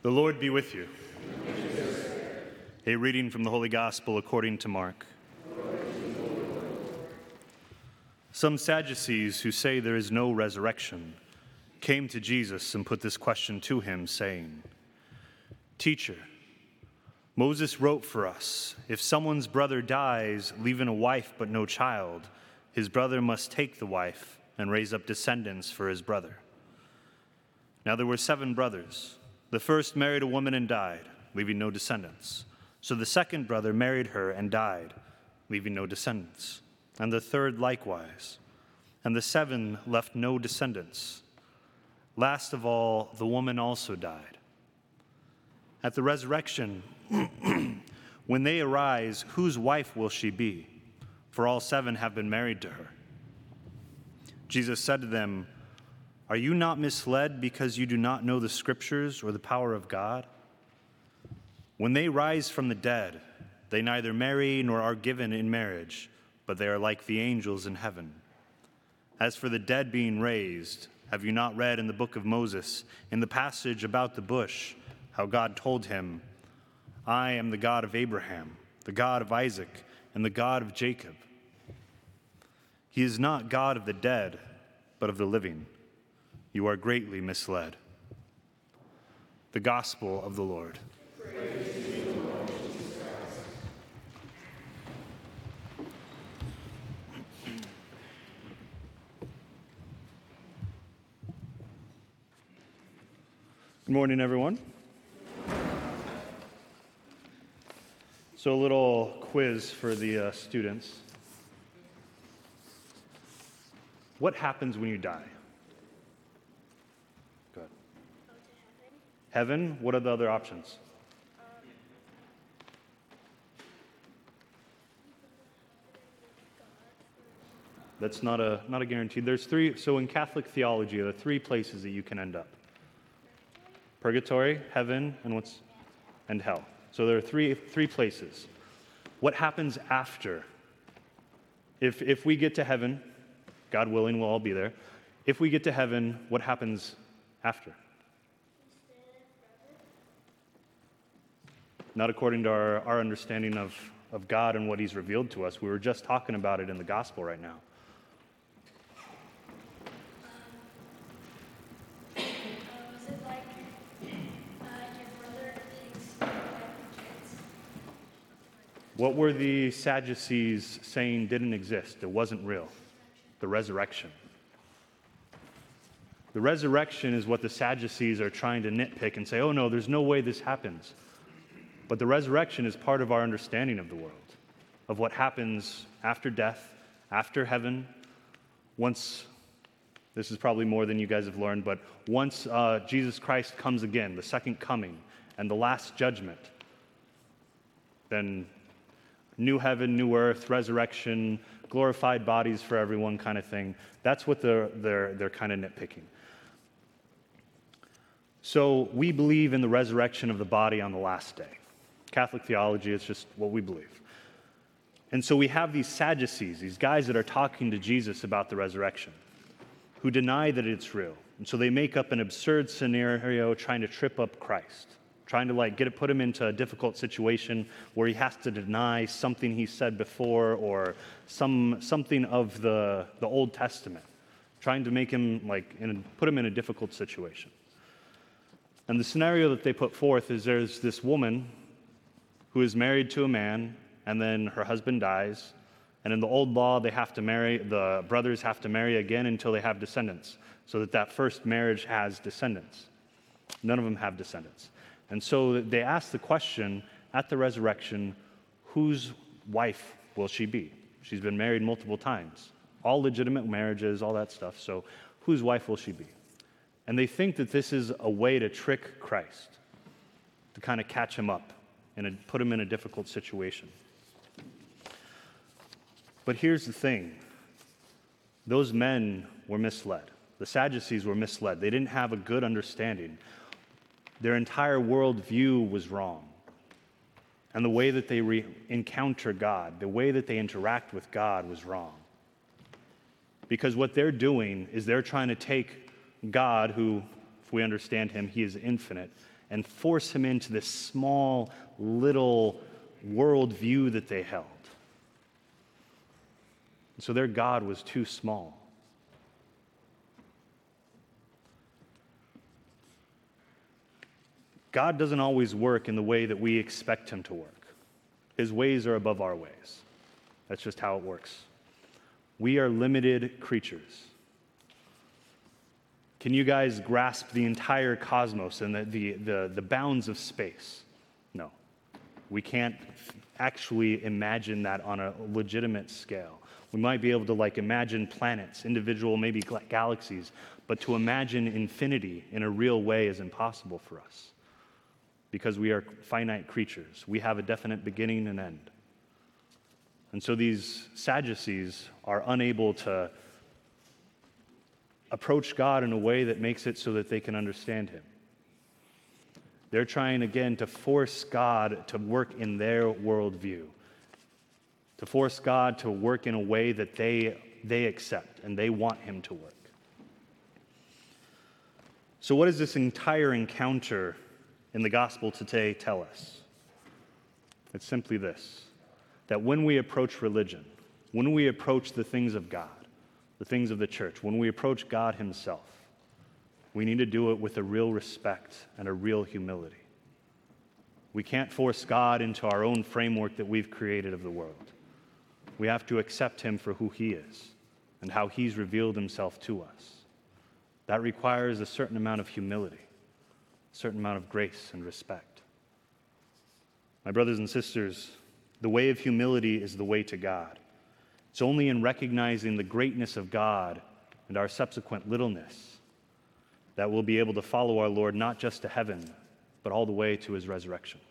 The Lord be with you. A reading from the Holy Gospel according to Mark. Some Sadducees who say there is no resurrection came to Jesus and put this question to him, saying, "Teacher, Moses wrote for us, if someone's brother dies, leaving a wife but no child, his brother must take the wife and raise up descendants for his brother. Now there were 7 brothers. The first married a woman and died, leaving no descendants. So the second brother married her and died, leaving no descendants. And the third likewise. And the 7 left no descendants. Last of all, the woman also died. At the resurrection, when they arise, whose wife will she be? For all 7 have been married to her." Jesus said to them, "Are you not misled because you do not know the Scriptures or the power of God? When they rise from the dead, they neither marry nor are given in marriage, but they are like the angels in heaven. As for the dead being raised, have you not read in the book of Moses, in the passage about the bush, how God told him, 'I am the God of Abraham, the God of Isaac, and the God of Jacob'? He is not God of the dead, but of the living. You are greatly misled." The Gospel of the Lord. Praise to you, Lord Jesus Christ. Good morning, everyone. So a little quiz for the students. What happens when you die? Good. Go to Heaven? What are the other options? That's not a guarantee. There's 3. So in Catholic theology, there are 3 places that you can end up: purgatory, heaven, and hell. So there are three places. What happens after? If we get to heaven, God willing, we'll all be there. If we get to heaven, what happens after? Not according to our understanding of God and what he's revealed to us. We were just talking about it in the gospel right now. Is it like your brother takes your kids? What were the Sadducees saying didn't exist? It wasn't real. The resurrection. The resurrection is what the Sadducees are trying to nitpick and say, oh no, there's no way this happens. But the resurrection is part of our understanding of the world, of what happens after death, after heaven. Once, this is probably more than you guys have learned, but once Jesus Christ comes again, the second coming, and the last judgment, then new heaven, new earth, resurrection, glorified bodies for everyone kind of thing. That's what they're kind of nitpicking. So we believe in the resurrection of the body on the last day. Catholic theology is just what we believe. And so we have these Sadducees, these guys that are talking to Jesus about the resurrection, who deny that it's real. And so they make up an absurd scenario trying to trip up Christ, trying to put him into a difficult situation where he has to deny something he said before or something of the Old Testament, trying to make him put him in a difficult situation. And the scenario that they put forth is there's this woman who is married to a man, and then her husband dies, and in the old law the brothers have to marry again until they have descendants, so that first marriage has descendants. None of them have descendants. And so they ask the question at the resurrection, whose wife will she be? She's been married multiple times, all legitimate marriages, all that stuff, so whose wife will she be? And they think that this is a way to trick Christ, to kind of catch him up and put him in a difficult situation. But here's the thing. Those men were misled. The Sadducees were misled. They didn't have a good understanding. Their entire worldview was wrong. And the way that they encounter God, the way that they interact with God was wrong. Because what they're doing is they're trying to take God, who, if we understand him, he is infinite, and force him into this small, little worldview that they held. So their God was too small. God doesn't always work in the way that we expect him to work. His ways are above our ways. That's just how it works. We are limited creatures. Can you guys grasp the entire cosmos and the bounds of space? No. We can't actually imagine that on a legitimate scale. We might be able to imagine planets, individual maybe galaxies, but to imagine infinity in a real way is impossible for us because we are finite creatures. We have a definite beginning and end. And so these Sadducees are unable to approach God in a way that makes it so that they can understand him. They're trying again to force God to work in their worldview, to force God to work in a way that they accept and they want him to work. So what does this entire encounter in the gospel today tell us? It's simply this, that when we approach religion, when we approach the things of God, the things of the church, when we approach God himself, we need to do it with a real respect and a real humility. We can't force God into our own framework that we've created of the world. We have to accept him for who he is and how he's revealed himself to us. That requires a certain amount of humility, a certain amount of grace and respect. My brothers and sisters, the way of humility is the way to God. It's only in recognizing the greatness of God and our subsequent littleness that we'll be able to follow our Lord not just to heaven, but all the way to his resurrection.